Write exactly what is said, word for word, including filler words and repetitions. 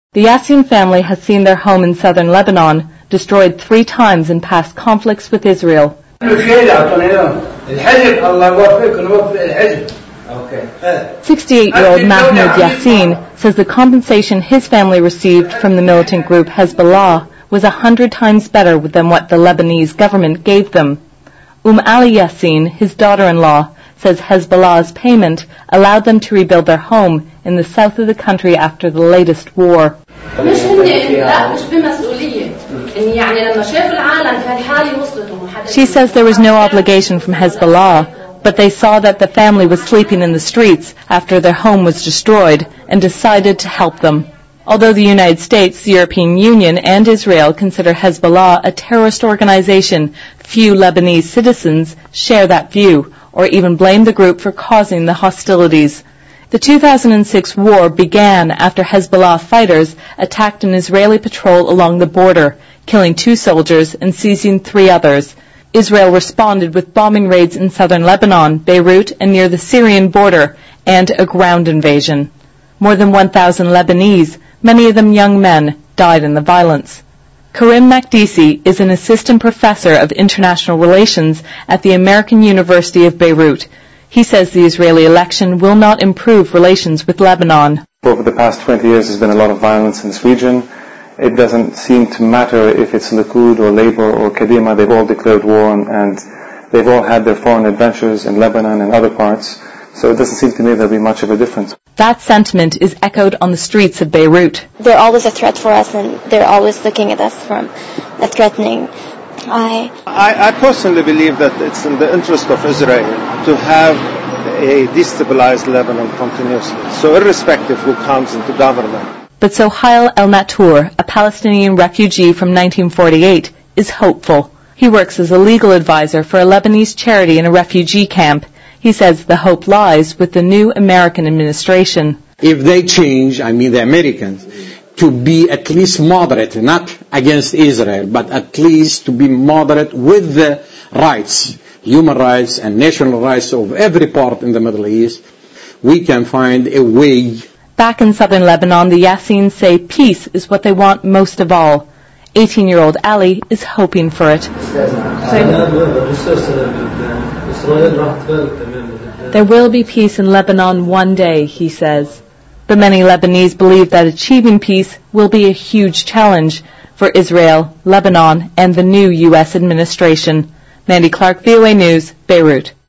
The Yassin family has seen their home in southern Lebanon destroyed three times in past conflicts with Israel. sixty-eight-year-old Mahmoud Yassin says the compensation his family received from the militant group Hezbollah was a hundred times better than what the Lebanese government gave them. Umm Ali Yassin, his daughter-in-law, says Hezbollah's payment allowed them to rebuild their home in the south of the country after the latest war. She says there was no obligation from Hezbollah, but they saw that the family was sleeping in the streets after their home was destroyed and decided to help them. Although the United States, the European Union, and Israel consider Hezbollah a terrorist organization, few Lebanese citizens share that view or even blame the group for causing the hostilities. The two thousand six war began after Hezbollah fighters attacked an Israeli patrol along the border, killing two soldiers and seizing three others. Israel responded with bombing raids in southern Lebanon, Beirut, and near the Syrian border, and a ground invasion. More than one thousand Lebanese, many of them young men, died in the violence. Karim Makdisi is an assistant professor of international relations at the American University of Beirut. He says the Israeli election will not improve relations with Lebanon. Over the past twenty years there's been a lot of violence in this region. It doesn't seem to matter if it's Likud or Labour or Kadima, they've all declared war and, and they've all had their foreign adventures in Lebanon and other parts. So it doesn't seem to me there'll be much of a difference. That sentiment is echoed on the streets of Beirut. They're always a threat for us and they're always looking at us from a threatening eye. I, I personally believe that it's in the interest of Israel to have a destabilized Lebanon continuously. So irrespective who comes into government. But Sohail El Natour, a Palestinian refugee from nineteen forty-eight, is hopeful. He works as a legal advisor for a Lebanese charity in a refugee camp. He says the hope lies with the new American administration. If they change, I mean the Americans, to be at least moderate, not against Israel, but at least to be moderate with the rights, human rights and national rights of every part in the Middle East, we can find a way. Back in southern Lebanon, the Yassins say peace is what they want most of all. eighteen-year-old Ali is hoping for it. There will be peace in Lebanon one day, he says. But many Lebanese believe that achieving peace will be a huge challenge for Israel, Lebanon, and the new U S administration. Mandy Clark, V O A News, Beirut.